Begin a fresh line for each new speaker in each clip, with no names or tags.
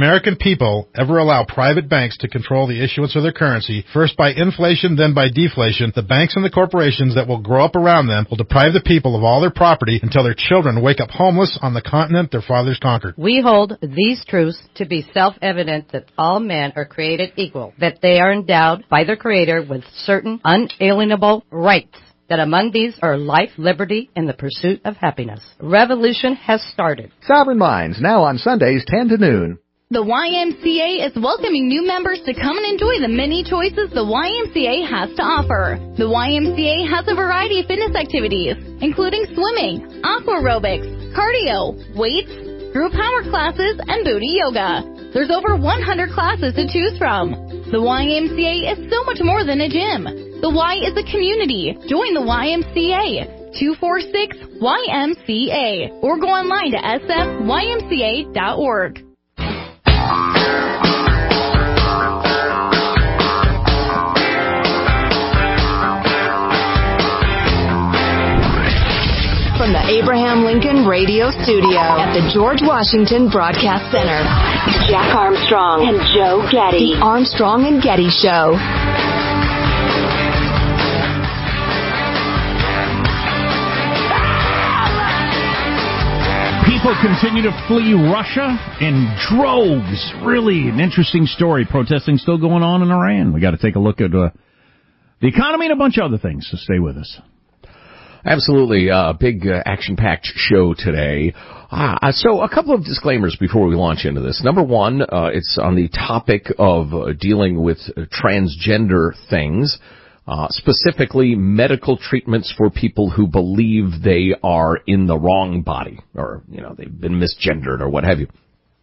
American people ever allow private banks to control the issuance of their currency, first by inflation, then by deflation, the banks and the corporations that will grow up around them will deprive the people of all their property until their children wake up homeless on the continent their fathers conquered.
We hold these truths to be self-evident that all men are created equal, that they are endowed by their Creator with certain unalienable rights, that among these are life, liberty, and the pursuit of happiness. Revolution has started.
Sovereign Minds, now on Sundays 10 to noon.
The YMCA is welcoming new members to come and enjoy the many choices the YMCA has to offer. The YMCA has a variety of fitness activities, including swimming, aqua aerobics, cardio, weights, group power classes, and booty yoga. There's over 100 classes to choose from. The YMCA is so much more than a gym. The Y is a community. Join the YMCA. 246-YMCA. Or go online to sfymca.org.
From the Abraham Lincoln Radio Studio at the George Washington Broadcast Center, Jack Armstrong and Joe Getty. The Armstrong and Getty Show.
People continue to flee Russia in droves. Really an interesting story. Protesting still going on in Iran. We got to take a look at the economy and a bunch of other things, so stay with us.
Absolutely. Big action-packed show today. So a couple of disclaimers before we launch into this. Number one, it's on the topic of dealing with transgender things, specifically medical treatments for people who believe they are in the wrong body or, they've been misgendered or what have you.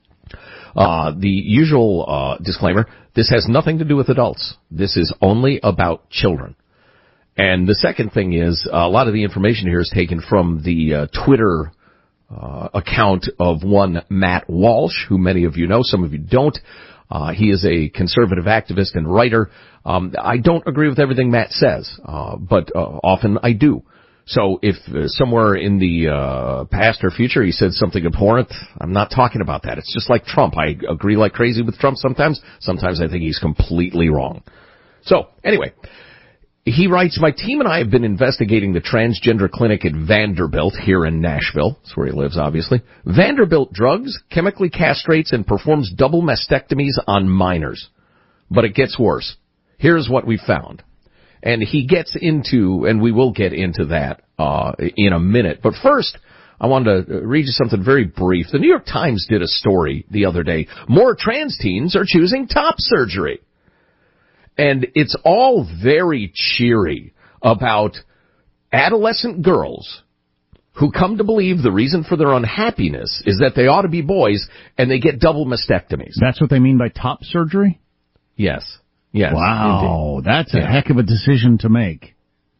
The usual disclaimer, this has nothing to do with adults. This is only about children. And the second thing is, a lot of the information here is taken from the Twitter account of one Matt Walsh, who many of you know, some of you don't. He is a conservative activist and writer. I don't agree with everything Matt says, but often I do. So if somewhere in the past or future he said something abhorrent, I'm not talking about that. It's just like Trump. I agree like crazy with Trump sometimes. Sometimes I think he's completely wrong. So, anyway. He writes, my team and I have been investigating the transgender clinic at Vanderbilt here in Nashville. That's where he lives, obviously. Vanderbilt drugs, chemically castrates, and performs double mastectomies on minors. But it gets worse. Here's what we found. And he gets into, and we will get into that in a minute. But first, I wanted to read you something very brief. The New York Times did a story the other day. More trans teens are choosing top surgery. And it's all very cheery about adolescent girls who come to believe the reason for their unhappiness is that they ought to be boys and they get double mastectomies.
That's what they mean by top surgery?
Yes. Yes.
Wow.
Indeed.
That's a heck of a decision to make.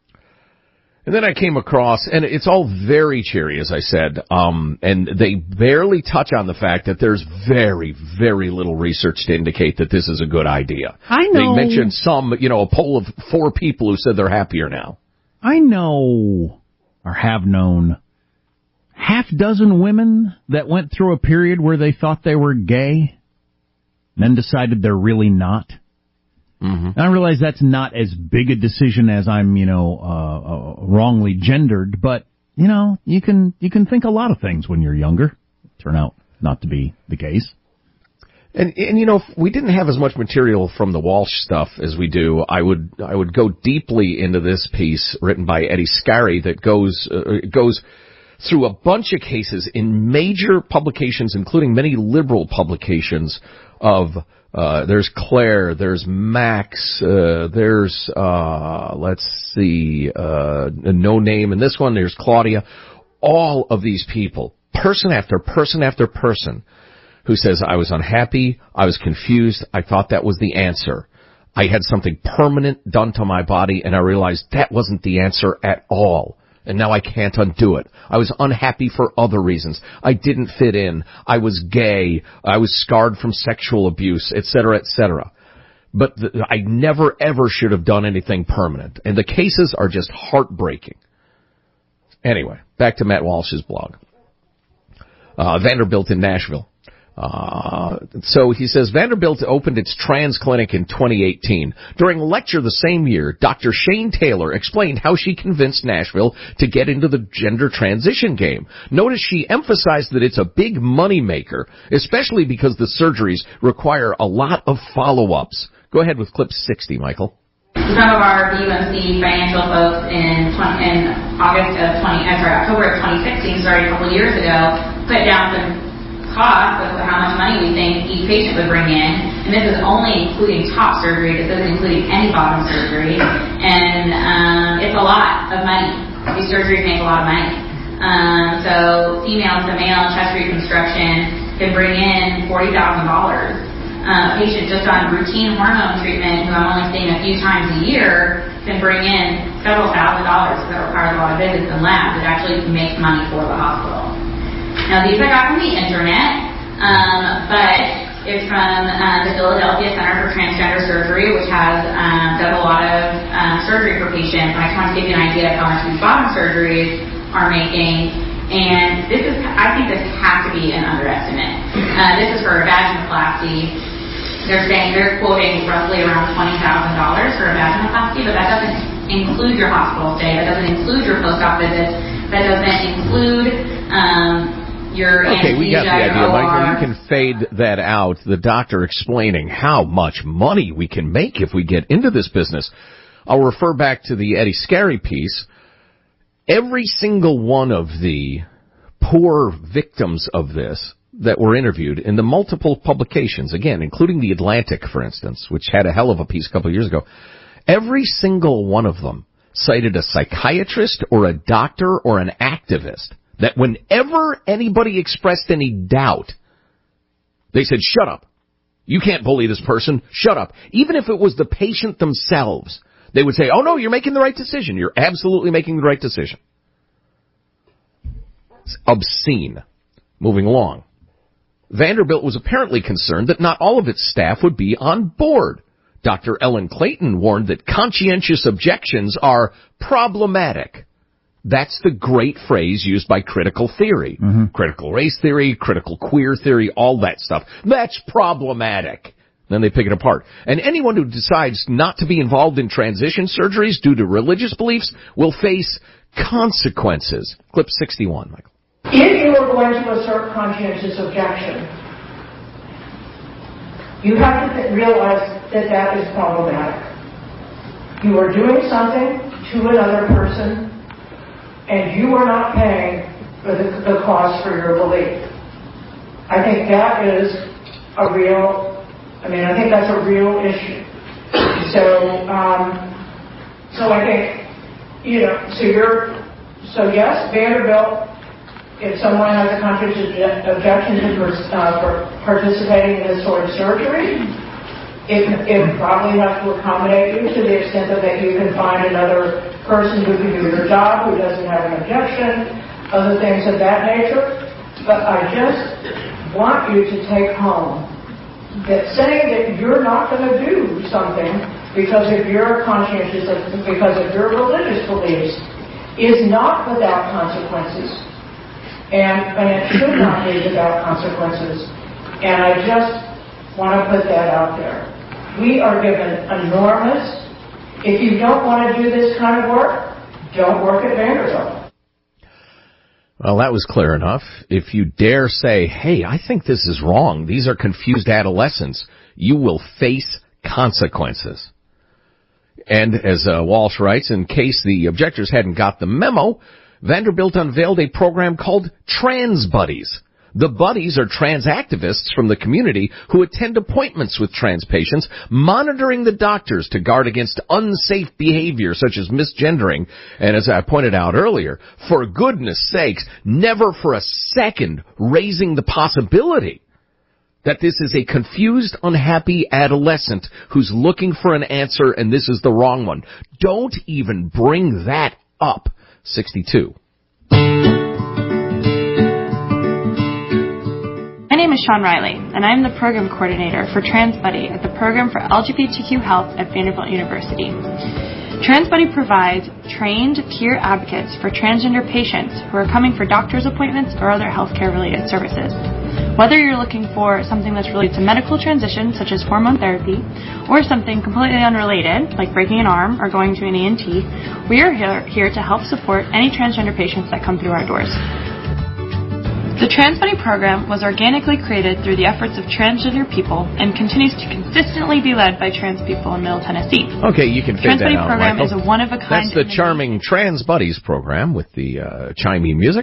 And then I came across, and it's all very cheery, as I said, and they barely touch on the fact that there's very, very little research to indicate that this is a good idea.
I know.
They mentioned a poll of 4 people who said they're happier now.
I know, or have known, half dozen women that went through a period where they thought they were gay, and then decided they're really not. Mm-hmm. And I realize that's not as big a decision as I'm, wrongly gendered, but, you can think a lot of things when you're younger. Turn out not to be the case.
And if we didn't have as much material from the Walsh stuff as we do, I would go deeply into this piece written by Eddie Scarry that goes through a bunch of cases in major publications, including many liberal publications of there's Claire, there's Max, there's, let's see, no name in this one, there's Claudia. All of these people, person after person after person, who says, I was unhappy, I was confused, I thought that was the answer. I had something permanent done to my body, and I realized that wasn't the answer at all. And now I can't undo it. I was unhappy for other reasons. I didn't fit in. I was gay. I was scarred from sexual abuse, etc., etc. But I never, ever should have done anything permanent. And the cases are just heartbreaking. Anyway, back to Matt Walsh's blog. Vanderbilt in Nashville. So he says Vanderbilt opened its trans clinic in 2018. During a lecture the same year, Dr. Shane Taylor explained how she convinced Nashville to get into the gender transition game. Notice she emphasized that it's a big money maker, especially because the surgeries require a lot of follow-ups. Go ahead with clip 60, Michael.
Some of our BUMC financial folks in October of 2016, starting a couple years ago, put down some cost of how much money we think each patient would bring in, and this is only including top surgery. This isn't including any bottom surgery, and it's a lot of money. These surgeries make a lot of money. So female to male chest reconstruction can bring in $40,000. A patient just on routine hormone treatment, who I'm only seeing a few times a year, can bring in several $1,000s because that requires a lot of visits and labs. It actually makes money for the hospital. Now, these I got from the internet, but it's from the Philadelphia Center for Transgender Surgery, which has done a lot of surgery for patients. And I just want to give you an idea of how much these bottom surgeries are making. And this is, I think this has to be an underestimate. This is for a vaginoplasty. They're quoting roughly around $20,000 for a vaginoplasty, but that doesn't include your hospital stay. That doesn't include your post-op visits. That doesn't include your
okay, we got the idea,
OR.
Michael. You can fade that out. The doctor explaining how much money we can make if we get into this business. I'll refer back to the Eddie Scarry piece. Every single one of the poor victims of this that were interviewed in the multiple publications, again, including The Atlantic, for instance, which had a hell of a piece a couple of years ago, every single one of them cited a psychiatrist or a doctor or an activist that whenever anybody expressed any doubt, they said, shut up. You can't bully this person. Shut up. Even if it was the patient themselves, they would say, oh, no, you're making the right decision. You're absolutely making the right decision. It's obscene. Moving along. Vanderbilt was apparently concerned that not all of its staff would be on board. Dr. Ellen Clayton warned that conscientious objections are problematic. That's the great phrase used by critical theory. Mm-hmm. Critical race theory, critical queer theory, all that stuff. That's problematic. Then they pick it apart. And anyone who decides not to be involved in transition surgeries due to religious beliefs will face consequences. Clip 61, Michael.
If you are going to assert conscientious objection, you have to realize that that is problematic. You are doing something to another person, and you are not paying for the cost for your belief. I think that is a real, I think that's a real issue. So I think, so yes, Vanderbilt, if someone has a conscientious objection to participating in this sort of surgery, it probably has to accommodate you to the extent that you can find another person who can do your job, who doesn't have an objection, other things of that nature. But I just want you to take home that saying that you're not going to do something because of your conscientious, because of your religious beliefs, is not without consequences. And it should not be without consequences. And I just want to put that out there. We are given enormous. If you don't want to do this kind of work, don't work at Vanderbilt.
Well, that was clear enough. If you dare say, hey, I think this is wrong, these are confused adolescents, you will face consequences. And as Walsh writes, in case the objectors hadn't got the memo, Vanderbilt unveiled a program called Trans Buddies. The buddies are trans activists from the community who attend appointments with trans patients, monitoring the doctors to guard against unsafe behavior such as misgendering. And as I pointed out earlier, for goodness sakes, never for a second raising the possibility that this is a confused, unhappy adolescent who's looking for an answer and this is the wrong one. Don't even bring that up. 62.
My name is Sean Riley, and I'm the program coordinator for Trans Buddy at the Program for LGBTQ Health at Vanderbilt University. Trans Buddy provides trained peer advocates for transgender patients who are coming for doctor's appointments or other healthcare-related services. Whether you're looking for something that's related to medical transition, such as hormone therapy, or something completely unrelated, like breaking an arm or going to an ENT, we are here to help support any transgender patients that come through our doors. The TransBuddy program was organically created through the efforts of transgender people and continues to consistently be led by trans people in Middle Tennessee.
Okay, you can fade that out,
program
Michael.
Is a one-of-a-kind.
That's the charming TransBuddies program with the chimey music.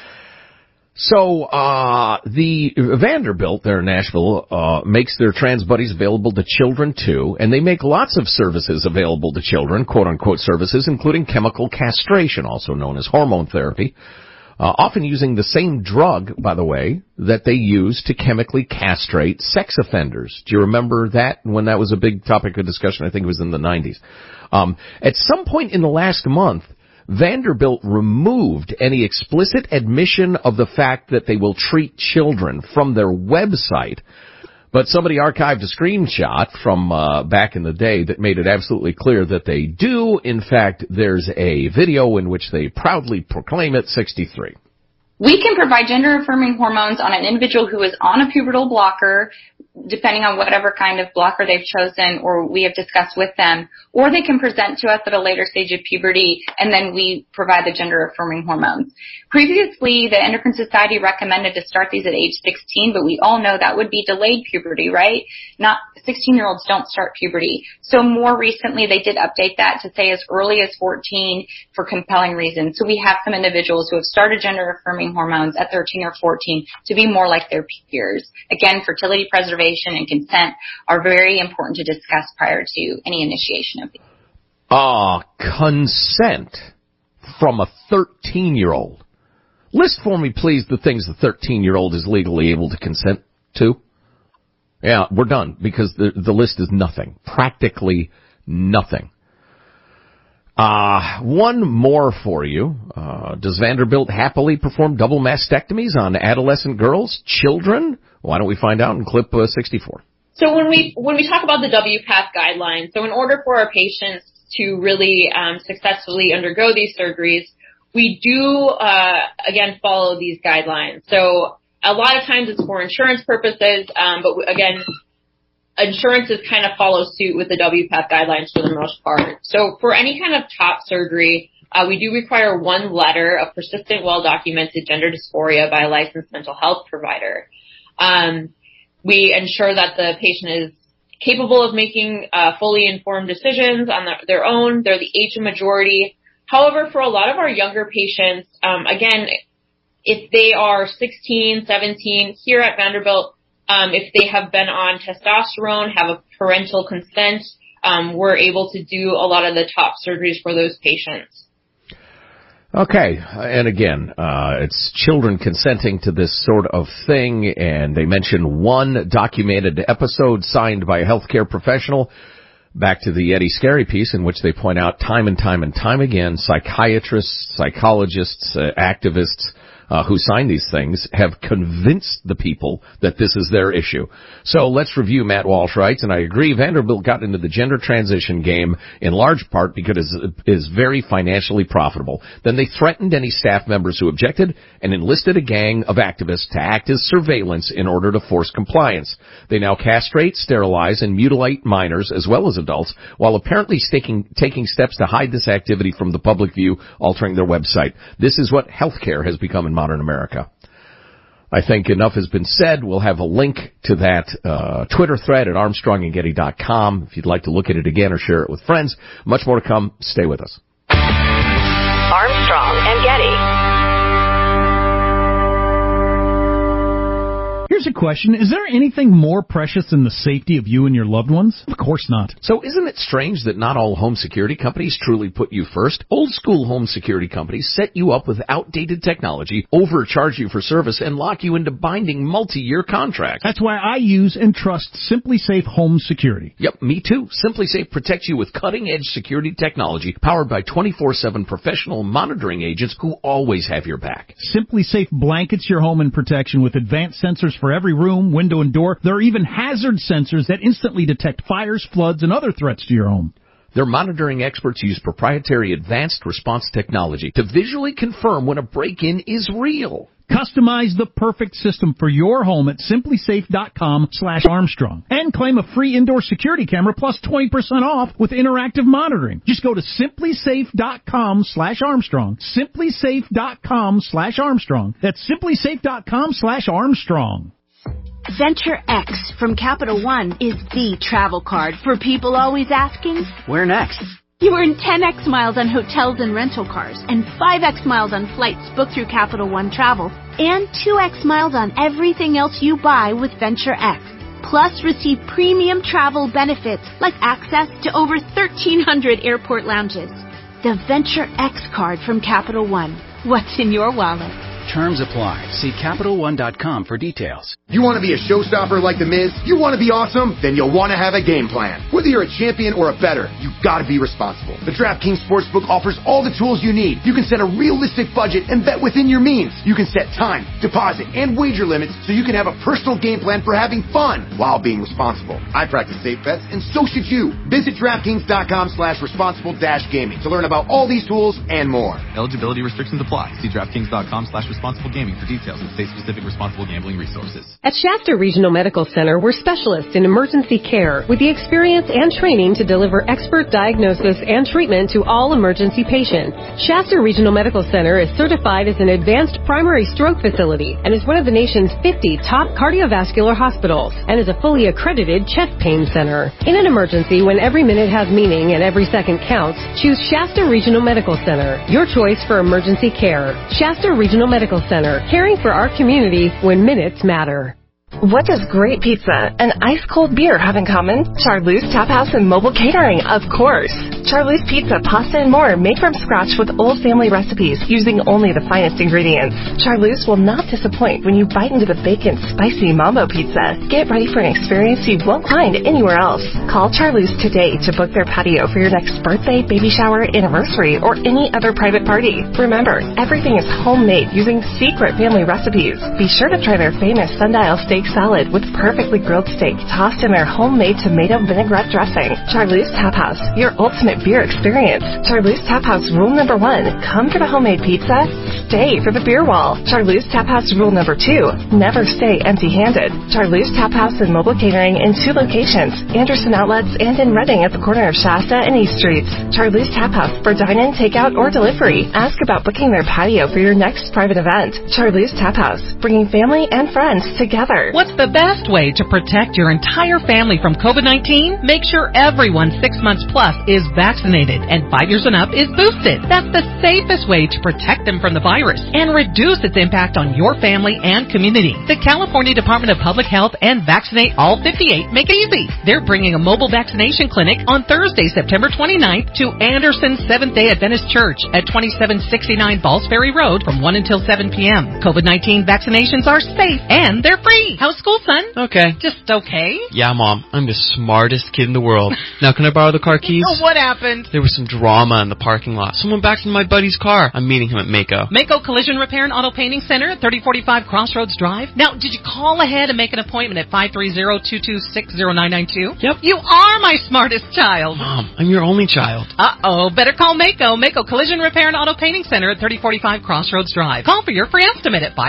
So, the Vanderbilt there in Nashville, makes their trans buddies available to children too, and they make lots of services available to children, quote unquote services, including chemical castration, also known as hormone therapy, often using the same drug, by the way, that they use to chemically castrate sex offenders. Do you remember that when that was a big topic of discussion? I think it was in the 90s. At some point in the last month, Vanderbilt removed any explicit admission of the fact that they will treat children from their website. But somebody archived a screenshot from back in the day that made it absolutely clear that they do. In fact, there's a video in which they proudly proclaim it. 63.
We can provide gender-affirming hormones on an individual who is on a pubertal blocker, depending on whatever kind of blocker they've chosen or we have discussed with them, or they can present to us at a later stage of puberty, and then we provide the gender-affirming hormones. Previously, the Endocrine Society recommended to start these at age 16, but we all know that would be delayed puberty, right? 16-year-olds don't start puberty. So more recently, they did update that to say as early as 14 for compelling reasons. So we have some individuals who have started gender-affirming hormones at 13 or 14 to be more like their peers. Again, fertility preservation and consent are very important to discuss prior to any initiation of these.
Consent from a 13-year-old. List for me, please, the things the 13-year-old is legally able to consent to. Yeah, we're done, because the list is nothing. Practically nothing. One more for you. Does Vanderbilt happily perform double mastectomies on adolescent girls, children? Why don't we find out in clip 64?
So when we talk about the WPATH guidelines, so in order for our patients to really successfully undergo these surgeries, we do, again, follow these guidelines. So a lot of times it's for insurance purposes, but again, insurances kind of follow suit with the WPATH guidelines for the most part. So for any kind of top surgery, we do require one letter of persistent, well-documented gender dysphoria by a licensed mental health provider. We ensure that the patient is capable of making fully informed decisions on their own. They're the age of majority. However, for a lot of our younger patients, again, if they are 16, 17, here at Vanderbilt, if they have been on testosterone, have a parental consent, we're able to do a lot of the top surgeries for those patients.
Okay, and again, it's children consenting to this sort of thing, and they mention one documented episode signed by a healthcare professional. Back to the Eddie Scary piece, in which they point out time and time and time again, psychiatrists, psychologists, activists who sign these things have convinced the people that this is their issue. So let's review. Matt Walsh writes, and I agree, Vanderbilt got into the gender transition game in large part because it is very financially profitable. Then they threatened any staff members who objected and enlisted a gang of activists to act as surveillance in order to force compliance. They now castrate, sterilize, and mutilate minors as well as adults, while apparently taking steps to hide this activity from the public view, altering their website. This is what healthcare has become in modern America. I think enough has been said. We'll have a link to that Twitter thread at ArmstrongandGetty.com if you'd like to look at it again or share it with friends. Much more to come. Stay with us.
Armstrong and Getty.
Here's a question. Is there anything more precious than the safety of you and your loved ones? Of course not.
So isn't it strange that not all home security companies truly put you first? Old school home security companies set you up with outdated technology, overcharge you for service, and lock you into binding multi-year contracts.
That's why I use and trust SimpliSafe Home Security.
Yep, me too. SimpliSafe protects you with cutting-edge security technology powered by 24/7 professional monitoring agents who always have your back.
SimpliSafe blankets your home in protection with advanced sensors for every room, window, and door. There are even hazard sensors that instantly detect fires, floods, and other threats to your home.
Their monitoring experts use proprietary advanced response technology to visually confirm when a break-in is real.
Customize the perfect system for your home at simplysafe.com/Armstrong and claim a free indoor security camera plus 20% off with interactive monitoring. Just go to simplysafe.com/Armstrong. simplysafe.com/Armstrong. That's simplysafe.com/Armstrong.
Venture X from Capital One is the travel card for people always asking,
where next?
You earn 10x miles on hotels and rental cars, and 5x miles on flights booked through Capital One Travel, and 2x miles on everything else you buy with Venture X. Plus, receive premium travel benefits like access to over 1,300 airport lounges. The Venture X card from Capital One. What's in your wallet?
Terms apply. See CapitalOne.com for details.
You want to be a showstopper like The Miz? You want to be awesome? Then you'll want to have a game plan. Whether you're a champion or a bettor, you've got to be responsible. The DraftKings Sportsbook offers all the tools you need. You can set a realistic budget and bet within your means. You can set time, deposit, and wager limits so you can have a personal game plan for having fun while being responsible. I practice safe bets, and so should you. Visit DraftKings.com/responsible-gaming to learn about all these tools and more.
Eligibility restrictions apply. See DraftKings.com/responsible gaming for details and state-specific responsible gambling resources.
At Shasta Regional Medical Center, we're specialists in emergency care with the experience and training to deliver expert diagnosis and treatment to all emergency patients. Shasta Regional Medical Center is certified as an advanced primary stroke facility and is one of the nation's 50 top cardiovascular hospitals and is a fully accredited chest pain center. In an emergency, when every minute has meaning and every second counts, choose Shasta Regional Medical Center, your choice for emergency care. Shasta Regional Medical Center, caring for our community when minutes matter.
What does great pizza and ice-cold beer have in common? Charlie's Tap House and mobile catering, of course. Charlie's Pizza, pasta, and more made from scratch with old family recipes using only the finest ingredients. Charlie's will not disappoint when you bite into the bacon, spicy mambo pizza. Get ready for an experience you won't find anywhere else. Call Charlie's today to book their patio for your next birthday, baby shower, anniversary, or any other private party. Remember, everything is homemade using secret family recipes. Be sure to try their famous sundial steak salad with perfectly grilled steak tossed in their homemade tomato vinaigrette dressing. Charlie's Tap House, your ultimate beer experience. Charlie's Tap House rule number 1, come for the homemade pizza, stay for the beer wall. Charlie's Tap House rule number 2, never stay empty-handed. Charlie's Tap House and mobile catering in 2 locations, Anderson Outlets and in Reading at the corner of Shasta and East Streets. Charlie's Tap House for dine-in, takeout, or delivery. Ask about booking their patio for your next private event. Charlie's Tap House, bringing family and friends together.
What's the best way to protect your entire family from COVID-19? Make sure everyone 6 months plus is vaccinated and 5 years and up is boosted. That's the safest way to protect them from the virus and reduce its impact on your family and community. The California Department of Public Health and Vaccinate All 58 make it easy. They're bringing a mobile vaccination clinic on Thursday, September 29th to Anderson Seventh-day Adventist Church at 2769 Balls Ferry Road from 1 until 7 p.m. COVID-19 vaccinations are safe and they're free. How's school, son?
Okay.
Just okay?
Yeah, Mom. I'm the smartest kid in the world. Now, can I borrow the car keys?
Oh, what happened?
There was some drama in the parking lot. Someone backed into my buddy's car. I'm meeting him at Mako.
Mako Collision Repair and Auto Painting Center at 3045 Crossroads Drive. Now, did you call ahead and make an appointment at 530-226-0992?
Yep.
You are my smartest child.
Mom, I'm your only child.
Uh-oh. Better call Mako. Mako Collision Repair and Auto Painting Center at 3045 Crossroads Drive. Call for your free estimate at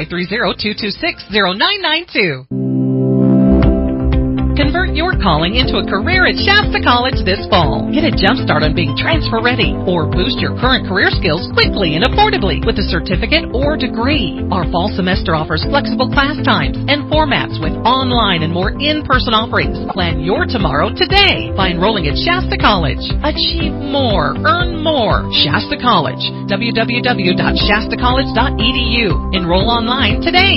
530-226-0992. Convert your calling into a career at Shasta College this fall. Get a jump start on being transfer ready or boost your current career skills quickly and affordably with a certificate or degree. Our fall semester offers flexible class times and formats with online and more in-person offerings. Plan your tomorrow today by enrolling at Shasta College. Achieve more, earn more. Shasta College. www.shastacollege.edu. Enroll online today.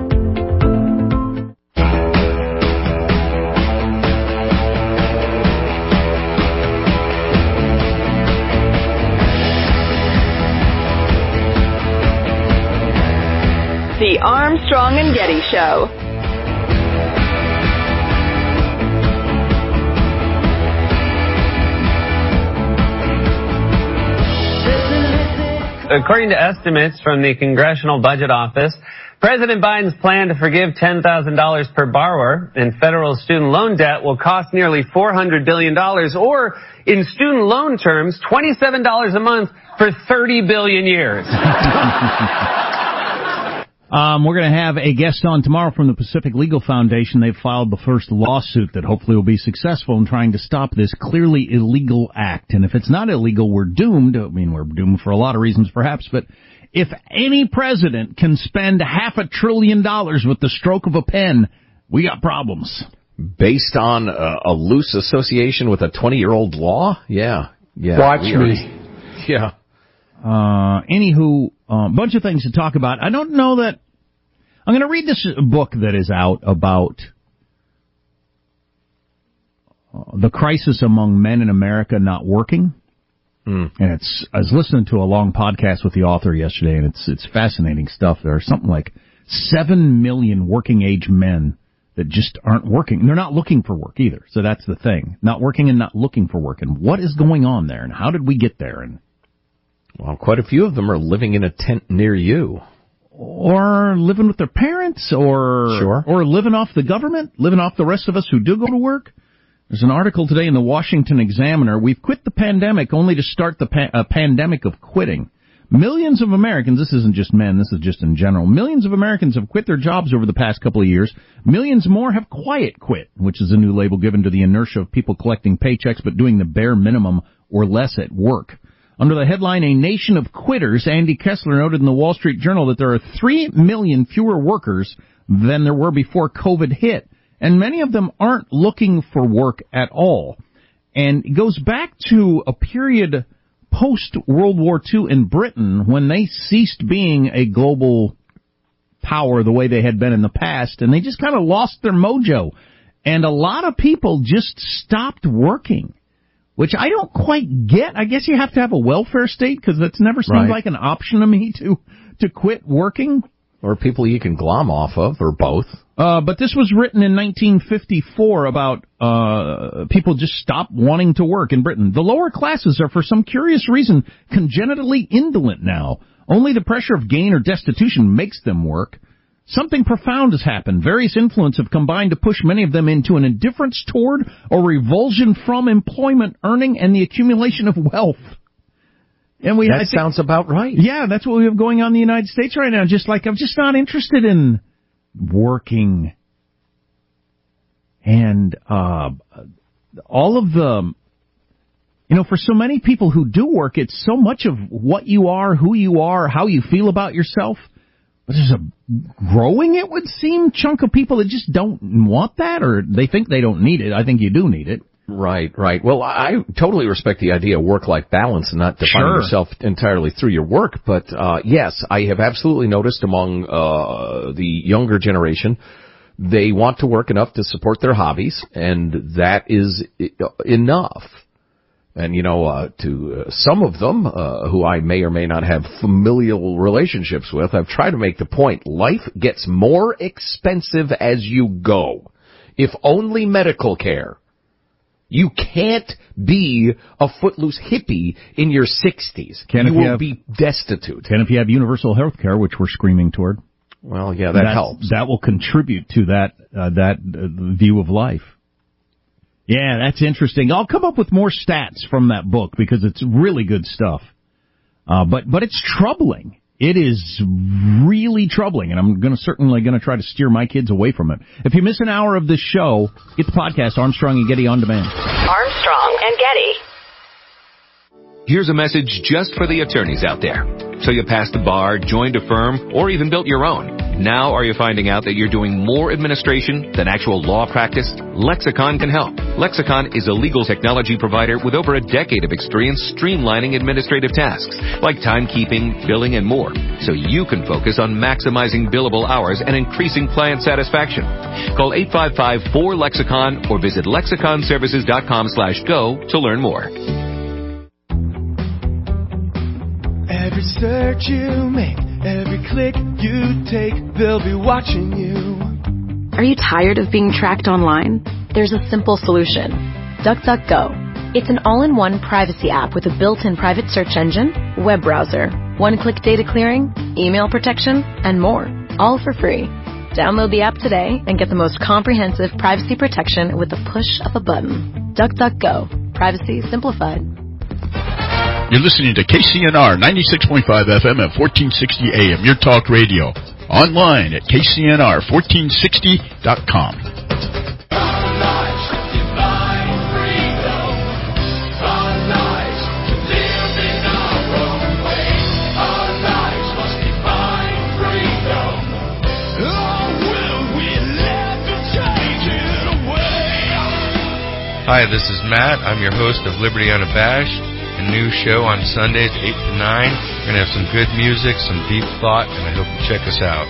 The Armstrong and Getty Show.
According to estimates from the Congressional Budget Office, President Biden's plan to forgive $10,000 per borrower in federal student loan debt will cost nearly $400 billion, or in student loan terms, $27 a month for 30 billion years.
We're going to have a guest on tomorrow from the Pacific Legal Foundation. They've filed the first lawsuit that hopefully will be successful in trying to stop this clearly illegal act. And if it's not illegal, we're doomed. I mean, we're doomed for a lot of reasons, perhaps, but if any president can spend $500 billion with the stroke of a pen, we got problems.
Based on a loose association with a 20-year-old law? Yeah.
Watch me.
Yeah.
Anywho, a bunch of things to talk about. I don't know that... I'm going to read this book that is out about the crisis among men in America not working. And I was listening to a long podcast with the author yesterday, and it's fascinating stuff. There are something like 7 million working-age men that just aren't working. They're not looking for work either, so that's the thing. Not working and not looking for work. And what is going on there, and how did we get there? And
well, quite a few of them are living in a tent near you.
Or living with their parents, or living off the government, living off the rest of us who do go to work. There's an article today in the Washington Examiner. We've quit the pandemic only to start the pandemic of quitting. Millions of Americans, this isn't just men, this is just in general, millions of Americans have quit their jobs over the past couple of years. Millions more have quiet quit, which is a new label given to the inertia of people collecting paychecks but doing the bare minimum or less at work. Under the headline, A Nation of Quitters, Andy Kessler noted in the Wall Street Journal that there are 3 million fewer workers than there were before COVID hit, and many of them aren't looking for work at all. And it goes back to a period post-World War II in Britain when they ceased being a global power the way they had been in the past, and they just kind of lost their mojo. And a lot of people just stopped working, which I don't quite get. I guess you have to have a welfare state, because that's never seemed like an option to me to quit working.
Or people you can glom off of, or both.
But this was written in 1954 about people just stopped wanting to work in Britain. The lower classes are, for some curious reason, congenitally indolent now. Only the pressure of gain or destitution makes them work. Something profound has happened. Various influences have combined to push many of them into an indifference toward or revulsion from employment, earning, and the accumulation of wealth. And
that sounds about right.
Yeah, that's what we have going on in the United States right now. Just like, I'm just not interested in working. And all of the, for so many people who do work, it's so much of what you are, who you are, how you feel about yourself. But there's a growing, it would seem, chunk of people that just don't want that, or they think they don't need it. I think you do need it.
Right. Well, I totally respect the idea of work-life balance and not defining yourself entirely through your work. But, yes, I have absolutely noticed among the younger generation, they want to work enough to support their hobbies, and that is enough. And, to some of them, who I may or may not have familial relationships with, I've tried to make the point, life gets more expensive as you go. If only medical care. You can't be a footloose hippie in your 60s. You will be destitute.
And if you have universal health care, which we're screaming toward.
Well, yeah, that helps.
That will contribute to that view of life. Yeah, that's interesting. I'll come up with more stats from that book because it's really good stuff. But it's troubling. It is really troubling, and I'm certainly going to try to steer my kids away from it. If you miss an hour of this show, get the podcast Armstrong and Getty on demand.
Armstrong and Getty.
Here's a message just for the attorneys out there. So you passed the bar, joined a firm, or even built your own. Now are you finding out that you're doing more administration than actual law practice? Lexicon can help. Lexicon is a legal technology provider with over a decade of experience streamlining administrative tasks like timekeeping, billing, and more, so you can focus on maximizing billable hours and increasing client satisfaction. Call 855-4LEXICON or visit lexiconservices.com/go to learn more.
Every search you make, every click you take, they'll be watching you.
Are you tired of being tracked online? There's a simple solution. DuckDuckGo. It's an all-in-one privacy app with a built-in private search engine, web browser,
one-click data clearing, email protection, and more, all for free. Download the app today and get the most comprehensive privacy protection with the push of a button. DuckDuckGo. Privacy simplified.
You're listening to KCNR 96.5 FM at 1460 AM, your talk radio. Online at KCNR1460.com.
Hi, this is Matt. I'm your host of Liberty Unabashed, a new show on Sundays, 8 to 9. We're going to have some good music, some deep thought, and I hope you check us out.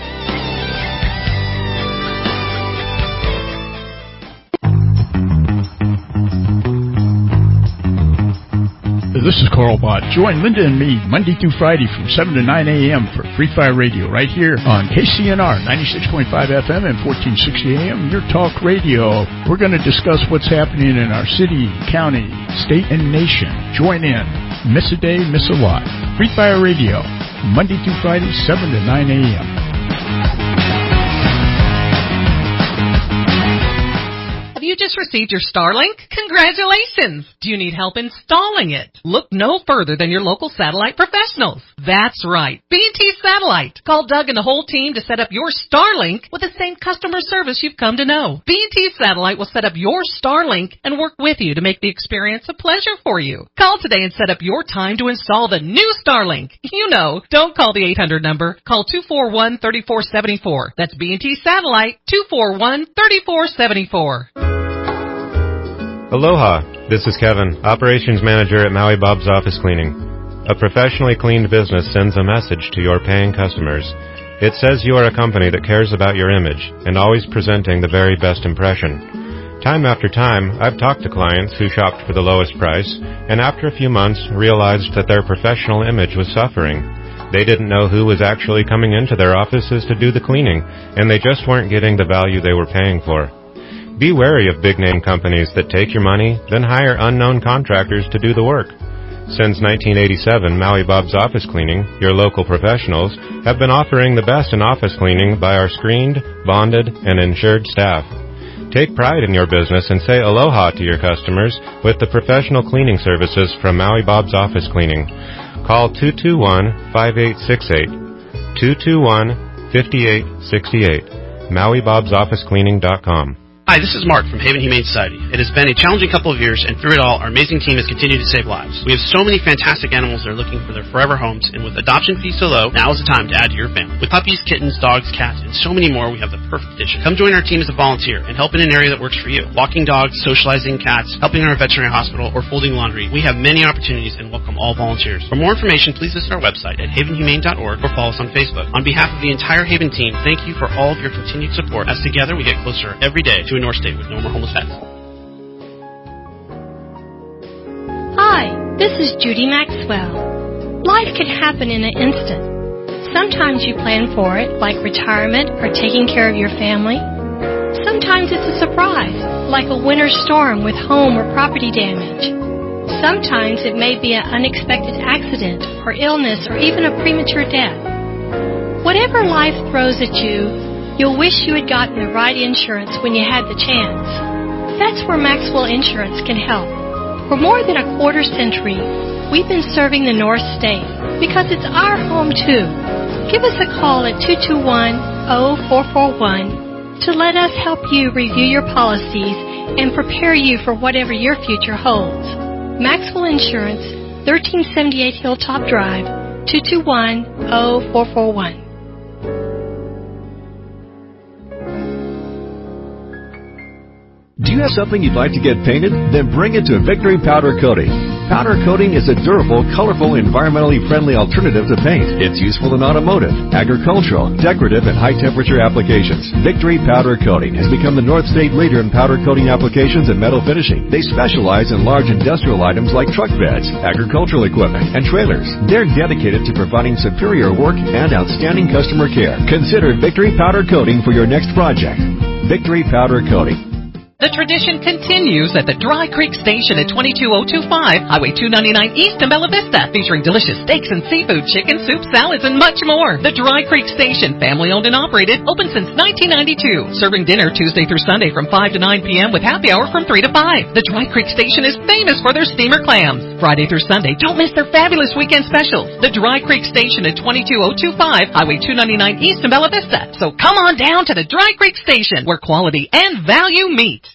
This is Carl Bott. Join Linda and me Monday through Friday from 7 to 9 a.m. for Free Fire Radio right here on KCNR 96.5 FM and 1460 AM, your talk radio. We're going to discuss what's happening in our city, county, state, and nation. Join in. Miss a day, miss a lot. Free Fire Radio, Monday through Friday, 7 to 9 a.m.
You just received your Starlink? Congratulations! Do you need help installing it? Look no further than your local satellite professionals. That's right, B&T Satellite. Call Doug and the whole team to set up your Starlink with the same customer service you've come to know. B&T Satellite will set up your Starlink and work with you to make the experience a pleasure for you. Call today and set up your time to install the new Starlink. You know, don't call the 800 number. Call 241-3474. That's B&T Satellite, 241-3474.
Aloha, this is Kevin, Operations Manager at Maui Bob's Office Cleaning. A professionally cleaned business sends a message to your paying customers. It says you are a company that cares about your image and always presenting the very best impression. Time after time, I've talked to clients who shopped for the lowest price and after a few months realized that their professional image was suffering. They didn't know who was actually coming into their offices to do the cleaning, and they just weren't getting the value they were paying for. Be wary of big-name companies that take your money, then hire unknown contractors to do the work. Since 1987, Maui Bob's Office Cleaning, your local professionals, have been offering the best in office cleaning by our screened, bonded, and insured staff. Take pride in your business and say aloha to your customers with the professional cleaning services from Maui Bob's Office Cleaning. Call 221-5868, 221-5868, MauiBob'sOfficeCleaning.com.
Hi, this is Mark from Haven Humane Society. It has been a challenging couple of years, and through it all, our amazing team has continued to save lives. We have so many fantastic animals that are looking for their forever homes, and with adoption fees so low, now is the time to add to your family. With puppies, kittens, dogs, cats, and so many more, we have the perfect addition. Come join our team as a volunteer and help in an area that works for you. Walking dogs, socializing cats, helping in our veterinary hospital, or folding laundry. We have many opportunities and welcome all volunteers. For more information, please visit our website at havenhumane.org or follow us on Facebook. On behalf of the entire Haven team, thank you for all of your continued support, as together we get closer every day to a North State with no more homeless pets.
Hi, this is Judy Maxwell. Life can happen in an instant. Sometimes you plan for it, like retirement or taking care of your family. Sometimes it's a surprise, like a winter storm with home or property damage. Sometimes it may be an unexpected accident or illness or even a premature death. Whatever life throws at you, you'll wish you had gotten the right insurance when you had the chance. That's where Maxwell Insurance can help. For more than a quarter century, we've been serving the North State because it's our home too. Give us a call at 221-0441 to let us help you review your policies and prepare you for whatever your future holds. Maxwell Insurance, 1378 Hilltop Drive, 221-0441.
Do you have something you'd like to get painted? Then bring it to Victory Powder Coating. Powder coating is a durable, colorful, environmentally friendly alternative to paint. It's useful in automotive, agricultural, decorative, and high-temperature applications. Victory Powder Coating has become the North State leader in powder coating applications and metal finishing. They specialize in large industrial items like truck beds, agricultural equipment, and trailers. They're dedicated to providing superior work and outstanding customer care. Consider Victory Powder Coating for your next project. Victory Powder Coating.
The tradition continues at the Dry Creek Station at 22025 Highway 299 East in Bella Vista, featuring delicious steaks and seafood, chicken, soup, salads, and much more. The Dry Creek Station, family-owned and operated, open since 1992, serving dinner Tuesday through Sunday from 5 to 9 p.m. with happy hour from 3 to 5. The Dry Creek Station is famous for their steamer clams. Friday through Sunday, don't miss their fabulous weekend specials. The Dry Creek Station at 22025 Highway 299 East in Bella Vista. So come on down to the Dry Creek Station, where quality and value meet.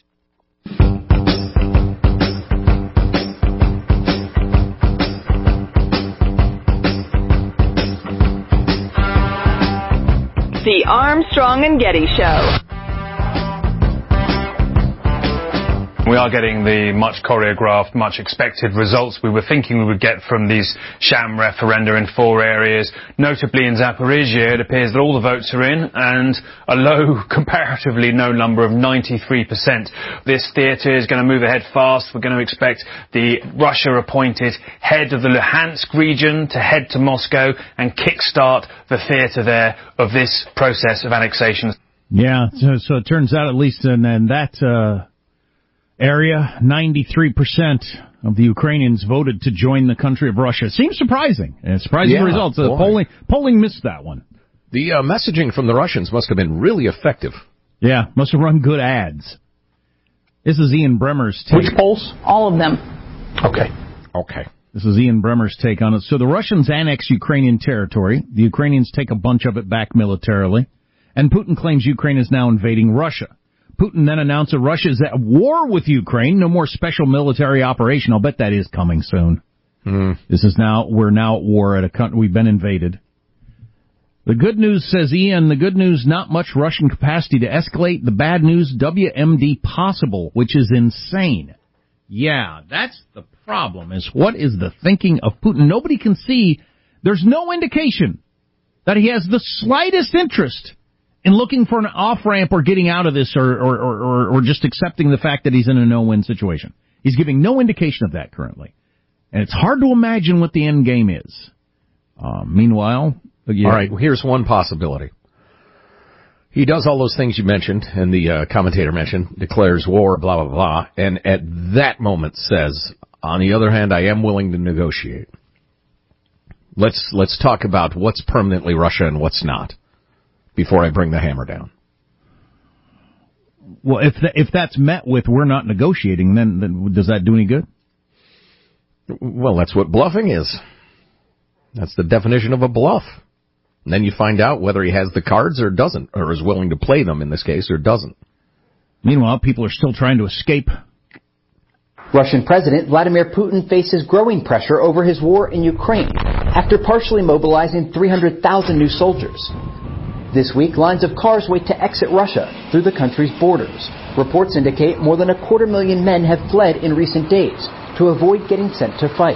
The Armstrong and Getty Show.
We are getting the much choreographed, much expected results we were thinking we would get from these sham referenda in 4 areas. Notably in Zaporizhzhia, it appears that all the votes are in, and a low, comparatively low number of 93%. This theatre is going to move ahead fast. We're going to expect the Russia-appointed head of the Luhansk region to head to Moscow and kickstart the theatre there of this process of annexation.
Yeah, so it turns out, at least in that area, 93% of the Ukrainians voted to join the country of Russia. Seems surprising. Surprising results. Polling missed that one.
The messaging from the Russians must have been really effective.
Yeah, must have run good ads. This is Ian Bremmer's take.
Which polls? All of them.
Okay.
This is Ian Bremmer's take on it. So the Russians annex Ukrainian territory. The Ukrainians take a bunch of it back militarily. And Putin claims Ukraine is now invading Russia. Putin then announced that Russia is at war with Ukraine. No more special military operation. I'll bet that is coming soon. We're now at war at a country. We've been invaded. The good news, says Ian, the good news, not much Russian capacity to escalate. The bad news, WMD possible, which is insane. Yeah, that's the problem, is what is the thinking of Putin? Nobody can see. There's no indication that he has the slightest interest in looking for an off-ramp or getting out of this or just accepting the fact that he's in a no-win situation. He's giving no indication of that currently. And it's hard to imagine what the end game is. Meanwhile... Yeah.
All right, here's one possibility. He does all those things you mentioned, and the commentator mentioned, declares war, blah, blah, blah, and at that moment says, on the other hand, I am willing to negotiate. Let's talk about what's permanently Russia and what's not, before I bring the hammer down.
Well, if that's met with we're not negotiating, then does that do any good?
Well, that's what bluffing is. That's the definition of a bluff. And then you find out whether he has the cards or doesn't, or is willing to play them in this case or doesn't.
Meanwhile, people are still trying to escape.
Russian President Vladimir Putin faces growing pressure over his war in Ukraine after partially mobilizing 300,000 new soldiers. This week, lines of cars wait to exit Russia through the country's borders. Reports indicate more than 250,000 men have fled in recent days to avoid getting sent to fight.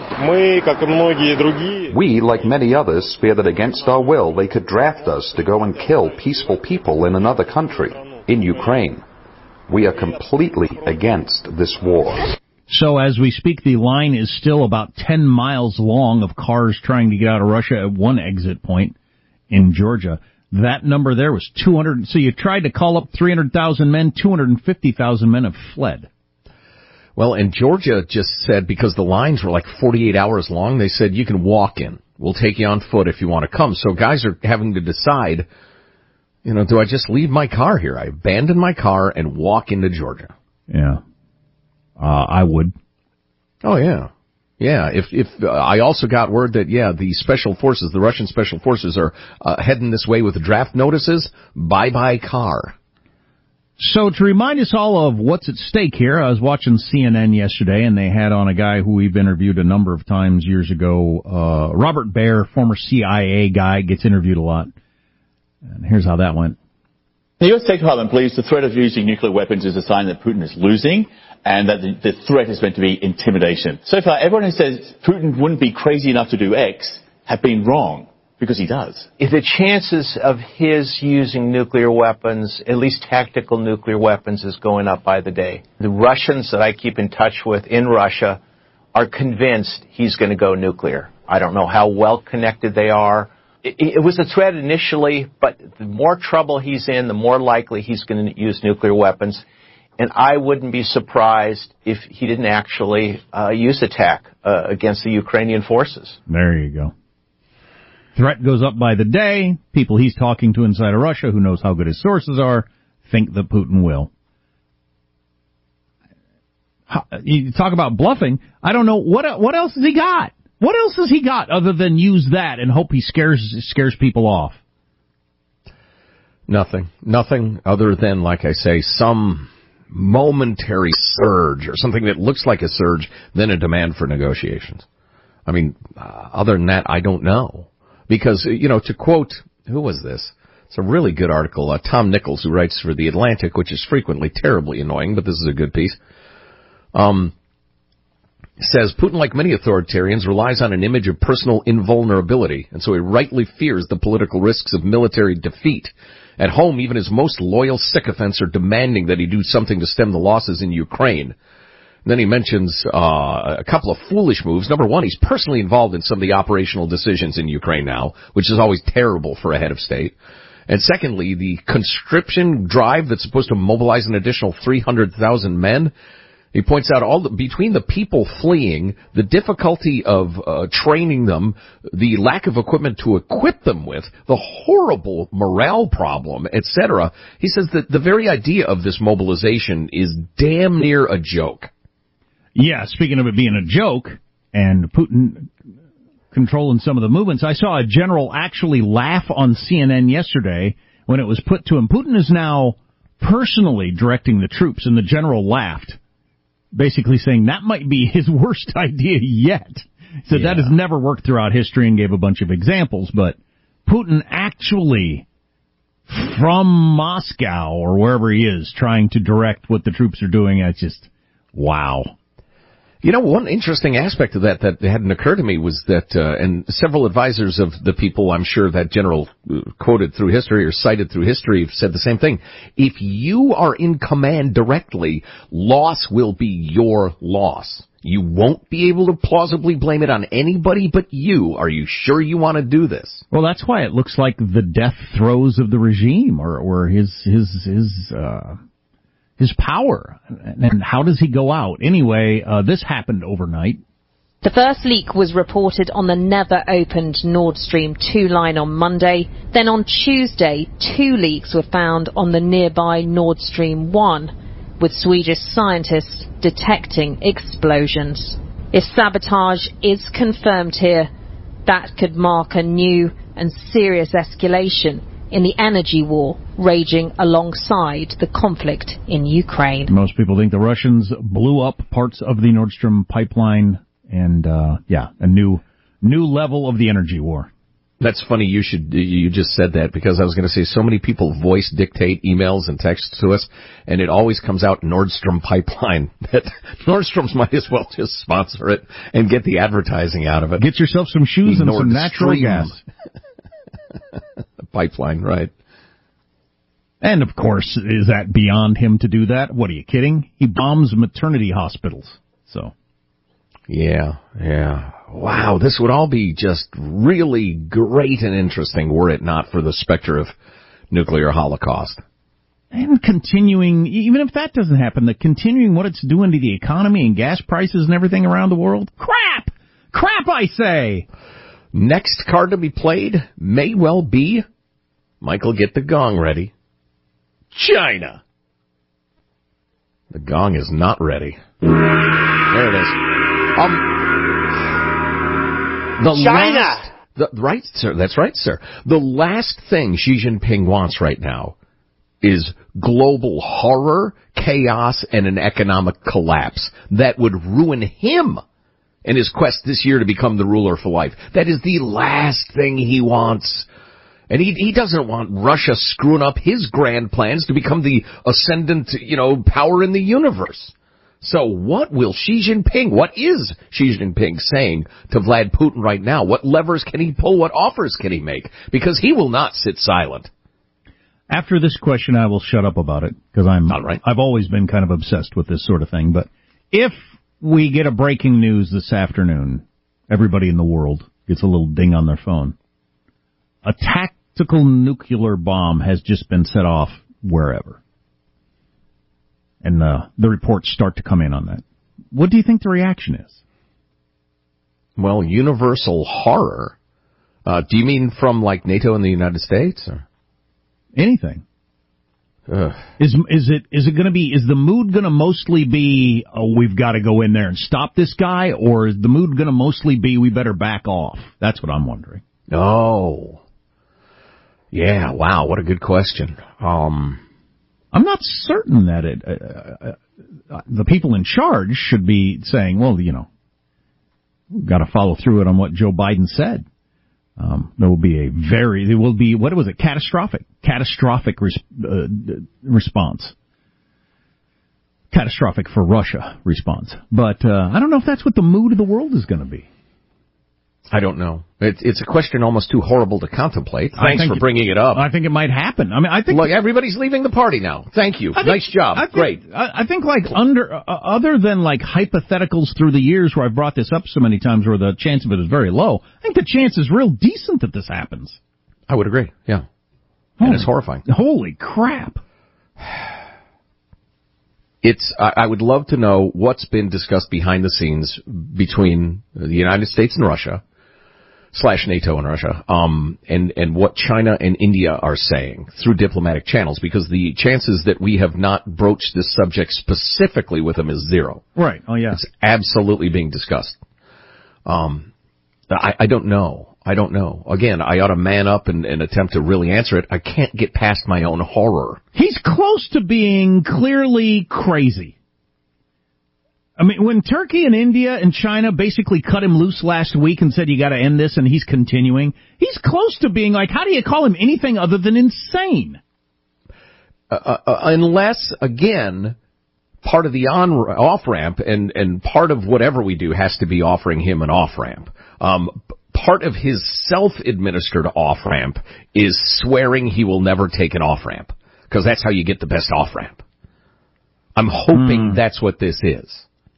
We, like many others, fear that against our will they could draft us to go and kill peaceful people in another country, in Ukraine. We are completely against this war.
So as we speak, the line is still about 10 miles long of cars trying to get out of Russia at one exit point in Georgia. That number there was 200. So you tried to call up 300,000 men, 250,000 men have fled.
Well, and Georgia just said, because the lines were like 48 hours long, they said you can walk in. We'll take you on foot if you want to come. So guys are having to decide, do I just leave my car here? I abandon my car and walk into Georgia.
Yeah. I would.
Oh, yeah. Yeah, if I also got word that, the special forces, the Russian special forces are heading this way with draft notices. Bye-bye car.
So to remind us all of what's at stake here, I was watching CNN yesterday, and they had on a guy who we've interviewed a number of times years ago. Robert Baer, former CIA guy, gets interviewed a lot. And here's how that went.
The U.S. State Department believes the threat of using nuclear weapons is a sign that Putin is losing, and that the threat is meant to be intimidation. So far, everyone who says Putin wouldn't be crazy enough to do X have been wrong, because he does.
If the chances of his using nuclear weapons, at least tactical nuclear weapons, is going up by the day. The Russians that I keep in touch with in Russia are convinced he's going to go nuclear. I don't know how well connected they are. It was a threat initially, but the more trouble he's in, the more likely he's going to use nuclear weapons. And I wouldn't be surprised if he didn't actually use attack against the Ukrainian forces.
There you go. Threat goes up by the day. People he's talking to inside of Russia, who knows how good his sources are, think that Putin will. You talk about bluffing. I don't know. What else has he got? What else has he got other than use that and hope he scares people off?
Nothing. Nothing other than, like I say, some momentary surge or something that looks like a surge, then a demand for negotiations. I mean, other than that, I don't know. Because, to quote, who was this? It's a really good article. Tom Nichols, who writes for The Atlantic, which is frequently terribly annoying, but this is a good piece. Says Putin, like many authoritarians, relies on an image of personal invulnerability, and so he rightly fears the political risks of military defeat. At home, even his most loyal sycophants are demanding that he do something to stem the losses in Ukraine. And then he mentions a couple of foolish moves. Number one, he's personally involved in some of the operational decisions in Ukraine now, which is always terrible for a head of state. And secondly, the conscription drive that's supposed to mobilize an additional 300,000 men. He points out between the people fleeing, the difficulty of training them, the lack of equipment to equip them with, the horrible morale problem, etc. He says that the very idea of this mobilization is damn near a joke.
Yeah, speaking of it being a joke, and Putin controlling some of the movements, I saw a general actually laugh on CNN yesterday when it was put to him. Putin is now personally directing the troops, and the general laughed, basically saying that might be his worst idea yet. So that has never worked throughout history, and gave a bunch of examples, but Putin actually, from Moscow or wherever he is, trying to direct what the troops are doing, it's just, wow.
One interesting aspect of that hadn't occurred to me was that, and several advisors of the people I'm sure that general quoted through history or cited through history have said the same thing. If you are in command directly, loss will be your loss. You won't be able to plausibly blame it on anybody but you. Are you sure you want to do this?
Well, that's why it looks like the death throes of the regime or his power. And how does he go out? Anyway, this happened overnight.
The first leak was reported on the never-opened Nord Stream 2 line on Monday. Then on Tuesday, 2 leaks were found on the nearby Nord Stream 1, with Swedish scientists detecting explosions. If sabotage is confirmed here, that could mark a new and serious escalation in the energy war raging alongside the conflict in Ukraine.
Most people think the Russians blew up parts of the Nord Stream pipeline and, a new level of the energy war.
That's funny you just said that, because I was going to say so many people voice dictate emails and texts to us, and it always comes out Nord Stream pipeline. That Nordstrom's might as well just sponsor it and get the advertising out of it.
Get yourself some shoes and some natural gas.
Pipeline, right.
And, of course, is that beyond him to do that? What, are you kidding? He bombs maternity hospitals, so.
Yeah. Wow, this would all be just really great and interesting were it not for the specter of nuclear holocaust.
And continuing, even if that doesn't happen, continuing what it's doing to the economy and gas prices and everything around the world. Crap, I say!
Next card to be played may well be, Michael, get the gong ready, China. The gong is not ready. There it is.
China!
Right, sir. That's right, sir. The last thing Xi Jinping wants right now is global horror, chaos, and an economic collapse that would ruin him in his quest this year to become the ruler for life. That is the last thing he wants. And he doesn't want Russia screwing up his grand plans to become the ascendant, power in the universe. So what is Xi Jinping saying to Vlad Putin right now? What levers can he pull? What offers can he make? Because he will not sit silent.
After this question, I will shut up about it, because I've always been kind of obsessed with this sort of thing. But if we get a breaking news this afternoon, everybody in the world gets a little ding on their phone. A tactical nuclear bomb has just been set off wherever. And the reports start to come in on that. What do you think the reaction is?
Well, universal horror. Do you mean from like NATO and the United States, or
anything? Is the mood going to mostly be, oh, we've got to go in there and stop this guy, or is the mood going to mostly be, we better back off? That's what I'm wondering.
Oh, yeah. Wow, what a good question.
I'm not certain that the people in charge should be saying, well, we've got to follow through it on what Joe Biden said. There will be catastrophic response. Catastrophic for Russia response. But I don't know if that's what the mood of the world is going to be.
I don't know. It's a question almost too horrible to contemplate. Thanks for bringing it up.
I think it might happen. I mean, I think...
Look, everybody's leaving the party now. Thank you. Nice job. Great.
I think other than like hypotheticals through the years where I've brought this up so many times where the chance of it is very low, I think the chance is real decent that this happens.
I would agree, yeah. And it's horrifying.
Holy crap.
I would love to know what's been discussed behind the scenes between the United States and Russia, / NATO and Russia, and what China and India are saying through diplomatic channels, because the chances that we have not broached this subject specifically with them is zero.
Right. Oh, yeah.
It's absolutely being discussed. I don't know. Again, I ought to man up and attempt to really answer it. I can't get past my own horror.
He's close to being clearly crazy. I mean, when Turkey and India and China basically cut him loose last week and said you got to end this, and he's continuing, he's close to being like, how do you call him anything other than insane?
Unless, again, part of the off-ramp and part of whatever we do has to be offering him an off-ramp. Part of his self-administered off-ramp is swearing he will never take an off-ramp, because that's how you get the best off-ramp. I'm hoping that's what this is.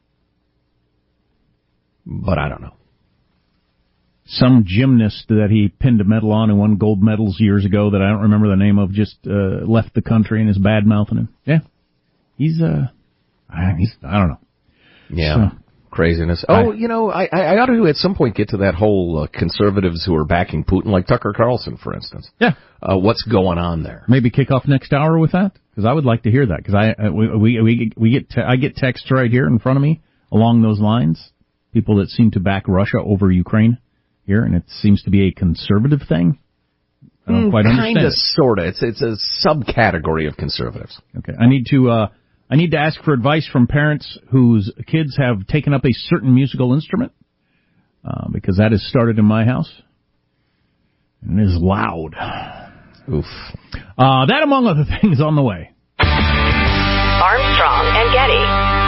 But I don't know.
Some gymnast that he pinned a medal on and won gold medals years ago that I don't remember the name of just left the country and is bad-mouthing him. Yeah. He's I don't know.
Yeah. So, craziness. I ought to at some point get to that whole conservatives who are backing Putin, like Tucker Carlson, for instance.
Yeah.
What's going on there?
Maybe kick off next hour with that, because I would like to hear that, because I get texts right here in front of me along those lines. People that seem to back Russia over Ukraine here, and it seems to be a conservative thing. I don't quite understand.
Kind of, sort of. It's a subcategory of conservatives.
Okay. I need to ask for advice from parents whose kids have taken up a certain musical instrument, because that has started in my house, and it is loud.
Oof.
That, among other things, on the way.
Armstrong and Getty.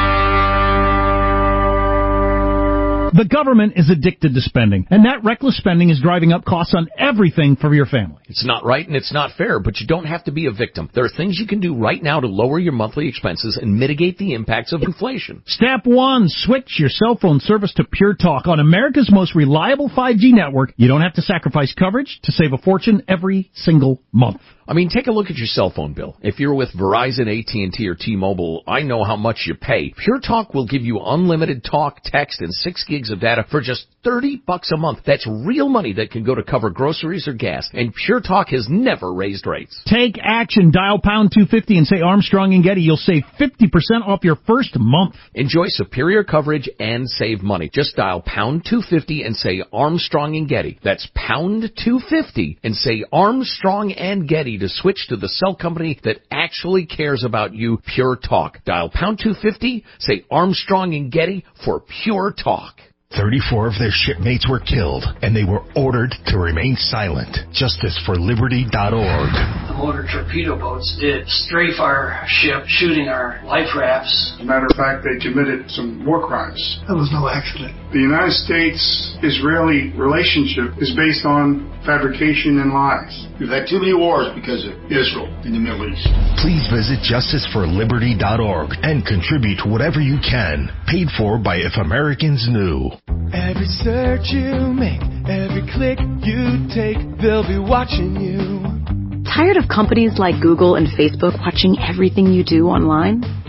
The government is addicted to spending, and that reckless spending is driving up costs on everything for your family.
It's not right and it's not fair, but you don't have to be a victim. There are things you can do right now to lower your monthly expenses and mitigate the impacts of inflation.
Step 1, switch your cell phone service to Pure Talk on America's most reliable 5G network. You don't have to sacrifice coverage to save a fortune every single month.
I mean, take a look at your cell phone bill. If you're with Verizon, AT&T, or T-Mobile, I know how much you pay. Pure Talk will give you unlimited talk, text, and 6 gigs of data for just $30 a month. That's real money that can go to cover groceries or gas. And Pure Talk has never raised rates.
Take action. Dial pound 250 and say Armstrong and Getty. You'll save 50% off your first month.
Enjoy superior coverage and save money. Just dial pound 250 and say Armstrong and Getty. That's pound 250 and say Armstrong and Getty to switch to the cell company that actually cares about you, Pure Talk. Dial pound 250, say Armstrong and Getty for Pure Talk.
34 of their shipmates were killed, and they were ordered to remain silent. JusticeForLiberty.org.
The motor torpedo boats did strafe our ship, shooting our life rafts.
As a matter of fact, they committed some war crimes.
That was no accident.
The United States-Israeli relationship is based on fabrication and lies.
We've had too many wars because of Israel in the Middle East.
Please visit JusticeForLiberty.org and contribute whatever you can. Paid for by If Americans Knew.
Every search you make, every click you take, they'll be watching you.
Tired of companies like Google and Facebook watching everything you do online?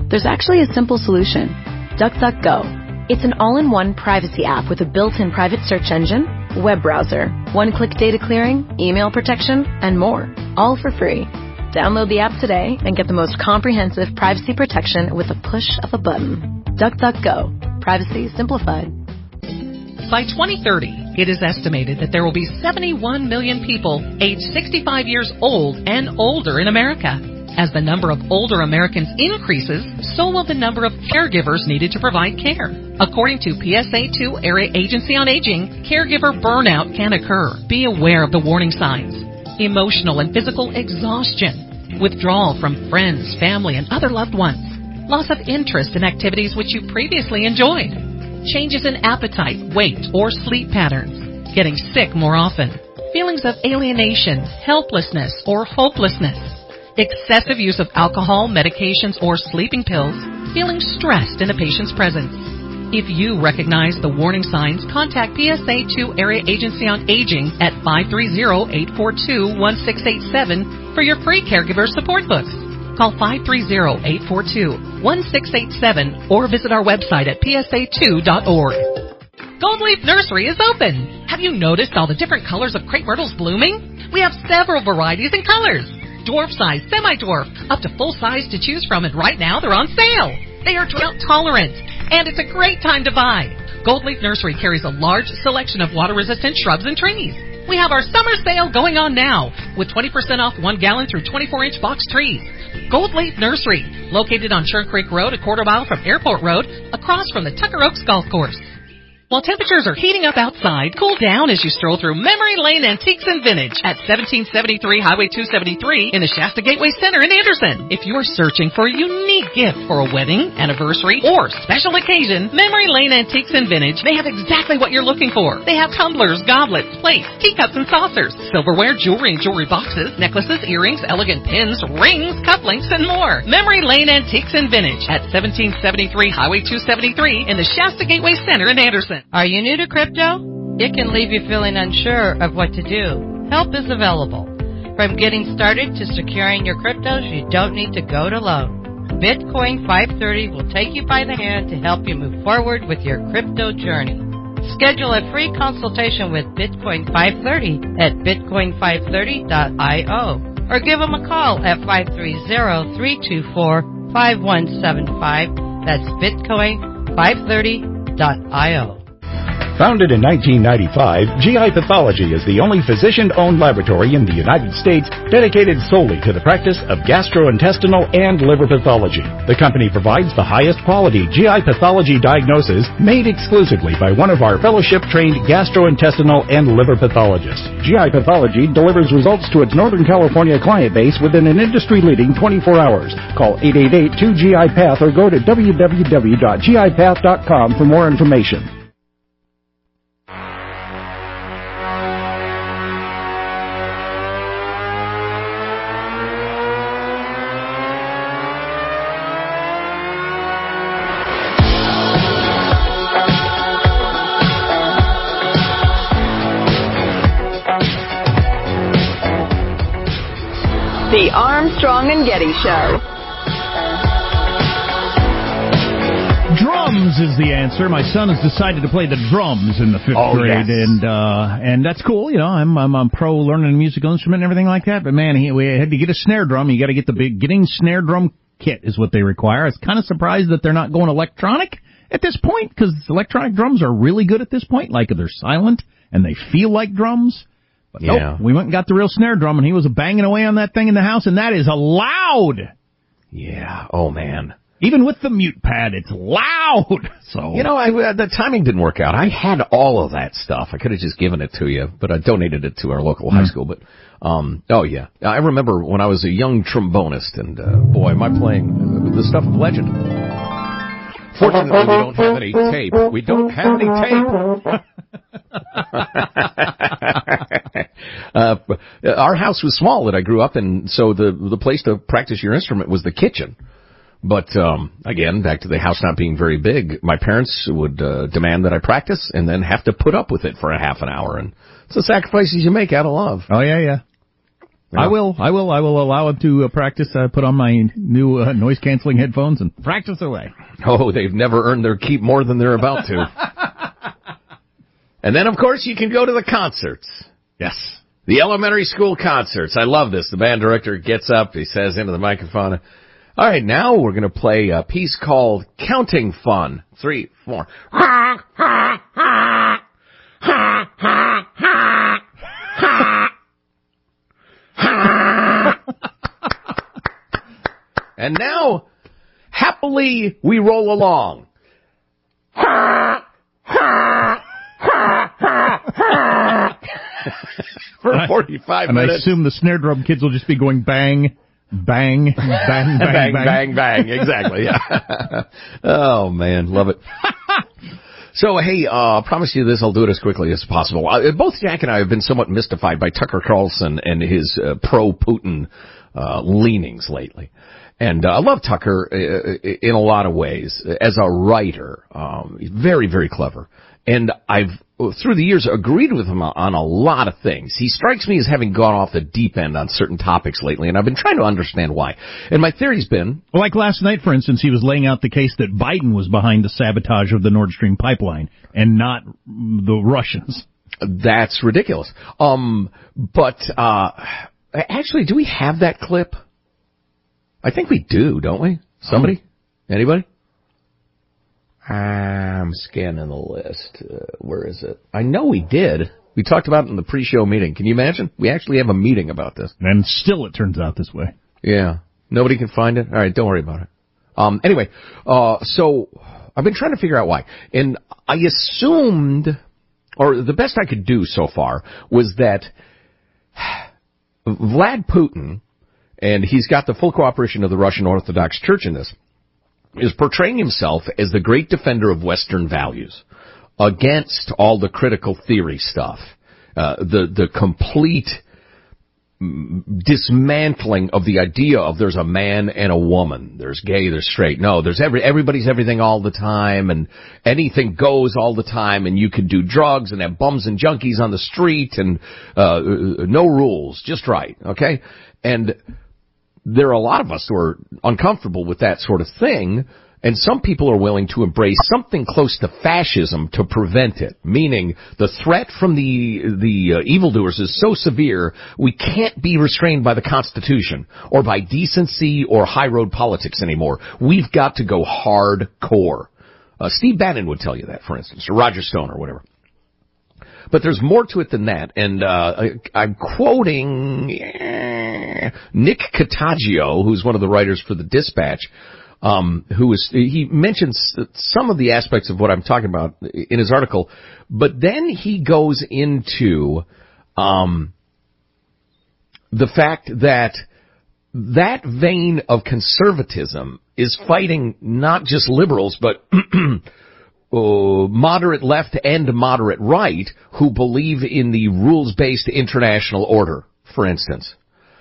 There's actually a simple solution. DuckDuckGo. It's an all-in-one privacy app with a built-in private search engine, web browser, one-click data clearing, email protection, and more, all for free. Download the app today and get the most comprehensive privacy protection with the push of a button. DuckDuckGo. Privacy simplified.
By 2030, it is estimated that there will be 71 million people aged 65 years old and older in America. As the number of older Americans increases, so will the number of caregivers needed to provide care. According to PSA2 Area Agency on Aging, caregiver burnout can occur. Be aware of the warning signs. Emotional and physical exhaustion, withdrawal from friends, family, and other loved ones, loss of interest in activities which you previously enjoyed, changes in appetite, weight, or sleep patterns, getting sick more often, feelings of alienation, helplessness, or hopelessness, excessive use of alcohol, medications, or sleeping pills, feeling stressed in a patient's presence. If you recognize the warning signs, contact PSA2 Area Agency on Aging at 530-842-1687 for your free caregiver support books. Call 530-842-1687 or visit our website at psa2.org. Gold Leaf Nursery is open. Have you noticed all the different colors of crepe myrtles blooming? We have several varieties and colors. Dwarf size, semi-dwarf, up to full size to choose from, and right now they're on sale. They are drought tolerant, and it's a great time to buy. Gold Leaf Nursery carries a large selection of water-resistant shrubs and trees. We have our summer sale going on now with 20% off 1 gallon through 24-inch box trees. Gold Leaf Nursery, located on Churn Creek Road, a quarter mile from Airport Road, across from the Tucker Oaks Golf Course. While temperatures are heating up outside, cool down as you stroll through Memory Lane Antiques and Vintage at 1773 Highway 273 in the Shasta Gateway Center in Anderson. If you are searching for a unique gift for a wedding, anniversary, or special occasion, Memory Lane Antiques and Vintage may have exactly what you're looking for. They have tumblers, goblets, plates, teacups, and saucers, silverware, jewelry and jewelry boxes, necklaces, earrings, elegant pins, rings, cufflinks, and more. Memory Lane Antiques and Vintage at 1773 Highway 273 in the Shasta Gateway Center in Anderson.
Are you new to crypto? It can leave you feeling unsure of what to do. Help is available. From getting started to securing your cryptos, you don't need to go it alone. Bitcoin 530 will take you by the hand to help you move forward with your crypto journey. Schedule a free consultation with Bitcoin 530 at bitcoin530.io or give them a call at 530-324-5175. That's bitcoin530.io.
Founded in 1995, GI Pathology is the only physician-owned laboratory in the United States dedicated solely to the practice of gastrointestinal and liver pathology. The company provides the highest quality GI pathology diagnosis made exclusively by one of our fellowship-trained gastrointestinal and liver pathologists. GI Pathology delivers results to its Northern California client base within an industry-leading 24 hours. Call 888-2GI-PATH or go to www.gipath.com for more information.
The Armstrong and Getty Show.
Drums is the answer. My son has decided to play the drums in the fifth grade,
yes.
and that's cool. You know, I'm pro learning a musical instrument and everything like that. But man, we had to get a snare drum. You got to get the beginning snare drum kit is what they require. I was kind of surprised that they're not going electronic at this point, because electronic drums are really good at this point. Like they're silent and they feel like drums. But nope, we went and got the real snare drum, and he was banging away on that thing in the house, and that is loud.
Yeah. Oh man.
Even with the mute pad, it's loud. So
you know, the timing didn't work out. I had all of that stuff. I could have just given it to you, but I donated it to our local high school. But oh yeah, I remember when I was a young trombonist, and boy, am I playing the stuff of legend. Fortunately, we don't have any tape. We don't have any tape. Our house was small that I grew up in, so the place to practice your instrument was the kitchen. But again, back to the house not being very big, my parents would demand that I practice and then have to put up with it for a half an hour. And it's the sacrifices you make out of love.
Oh, yeah. I will allow him to practice, put on my new noise-canceling headphones and practice away.
Oh, they've never earned their keep more than they're about to. And then, of course, you can go to the concerts.
Yes.
The elementary school concerts. I love this. The band director gets up, he says into the microphone, all right, now we're going to play a piece called Counting Fun. 3, 4. And now, happily, we roll along. For 45 minutes.
And I assume the snare drum kids will just be going bang, bang, bang, bang,
bang,
bang.
bang, bang. Exactly, yeah. Oh, man, love it. So, hey, I promise you this, I'll do it as quickly as possible. Both Jack and I have been somewhat mystified by Tucker Carlson and his pro-Putin leanings lately. And I love Tucker in a lot of ways as a writer. He's very, very clever. And I've, through the years, agreed with him on a lot of things. He strikes me as having gone off the deep end on certain topics lately, and I've been trying to understand why. And my theory's been...
Well, like last night, for instance, he was laying out the case that Biden was behind the sabotage of the Nord Stream pipeline and not the Russians.
That's ridiculous. But actually, do we have that clip? I think we do, don't we? Somebody? Anybody? I'm scanning the list. Where is it? I know we did. We talked about it in the pre-show meeting. Can you imagine? We actually have a meeting about this.
And still it turns out this way.
Yeah. Nobody can find it? All right, don't worry about it. Anyway, so I've been trying to figure out why. And I assumed, or the best I could do so far, was that Vlad Putin, and he's got the full cooperation of the Russian Orthodox Church in this, is portraying himself as the great defender of Western values against all the critical theory stuff, the complete dismantling of the idea of there's a man and a woman, there's gay, there's straight. No, there's everybody's everything all the time, and anything goes all the time, and you can do drugs and have bums and junkies on the street, and no rules, just right, okay? And there are a lot of us who are uncomfortable with that sort of thing, and some people are willing to embrace something close to fascism to prevent it, meaning the threat from the evildoers is so severe we can't be restrained by the Constitution or by decency or high road politics anymore. We've got to go hardcore. Steve Bannon would tell you that, for instance, or Roger Stone or whatever. But there's more to it than that, and I'm quoting Nick Cottagio, who's one of the writers for the Dispatch, he mentions some of the aspects of what I'm talking about in his article, but then he goes into the fact that vein of conservatism is fighting not just liberals, but moderate left and moderate right who believe in the rules-based international order, for instance.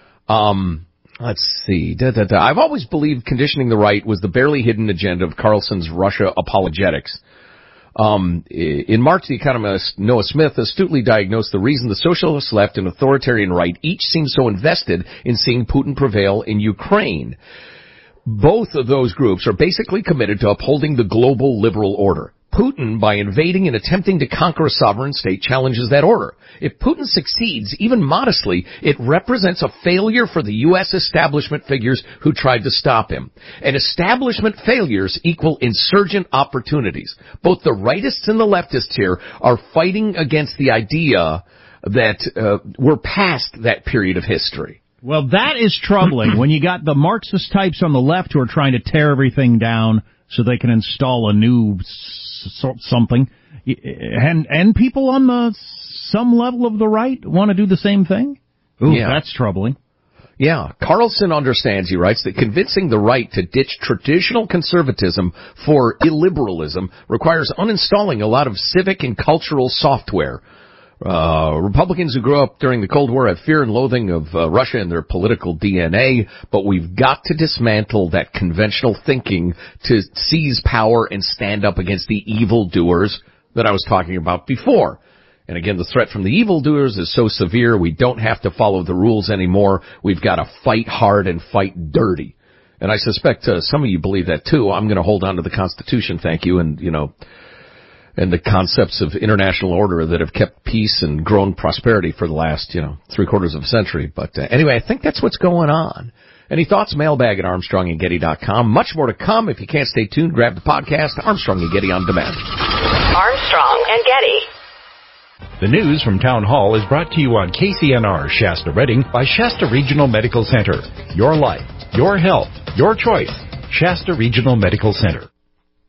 Let's see. I've always believed conditioning the right was the barely hidden agenda of Carlson's Russia apologetics. In March, the economist Noah Smith astutely diagnosed the reason the socialist left and authoritarian right each seem so invested in seeing Putin prevail in Ukraine. Both of those groups are basically committed to upholding the global liberal order. Putin, by invading and attempting to conquer a sovereign state, challenges that order. If Putin succeeds, even modestly, it represents a failure for the U.S. establishment figures who tried to stop him. And establishment failures equal insurgent opportunities. Both the rightists and the leftists here are fighting against the idea that we're past that period of history.
Well, that is troubling when you got the Marxist types on the left who are trying to tear everything down so they can install a new something, and people on some level of the right want to do the same thing. Ooh, yeah. That's troubling.
Yeah, Carlson understands, he writes, that convincing the right to ditch traditional conservatism for illiberalism requires uninstalling a lot of civic and cultural software. Republicans who grew up during the Cold War have fear and loathing of Russia in their political DNA, but we've got to dismantle that conventional thinking to seize power and stand up against the evildoers that I was talking about before. And again, the threat from the evildoers is so severe, we don't have to follow the rules anymore. We've got to fight hard and fight dirty. And I suspect some of you believe that too. I'm going to hold on to the Constitution, thank you, and, and the concepts of international order that have kept peace and grown prosperity for the last, 3/4 of a century. But anyway, I think that's what's going on. Any thoughts? Mailbag at ArmstrongandGetty.com. Much more to come. If you can't stay tuned, grab the podcast, Armstrong and Getty on Demand.
Armstrong and Getty.
The news from Town Hall is brought to you on KCNR Shasta Redding by Shasta Regional Medical Center. Your life, your health, your choice. Shasta Regional Medical Center.